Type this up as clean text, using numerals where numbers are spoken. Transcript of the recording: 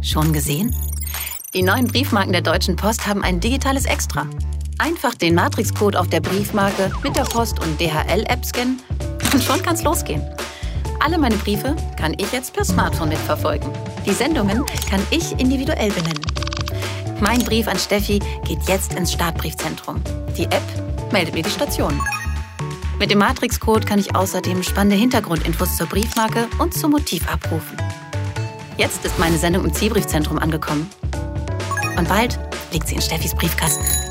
Schon gesehen? Die neuen Briefmarken der Deutschen Post haben ein digitales Extra. Einfach den Matrix-Code auf der Briefmarke mit der Post- und DHL-App scannen und schon kann's losgehen. Alle meine Briefe kann ich jetzt per Smartphone mitverfolgen. Die Sendungen kann ich individuell benennen. Mein Brief an Steffi geht jetzt ins Startbriefzentrum. Die App meldet mir die Station. Mit dem Matrix-Code kann ich außerdem spannende Hintergrundinfos zur Briefmarke und zum Motiv abrufen. Jetzt ist meine Sendung im Zielbriefzentrum angekommen. Und bald liegt sie in Steffis Briefkasten.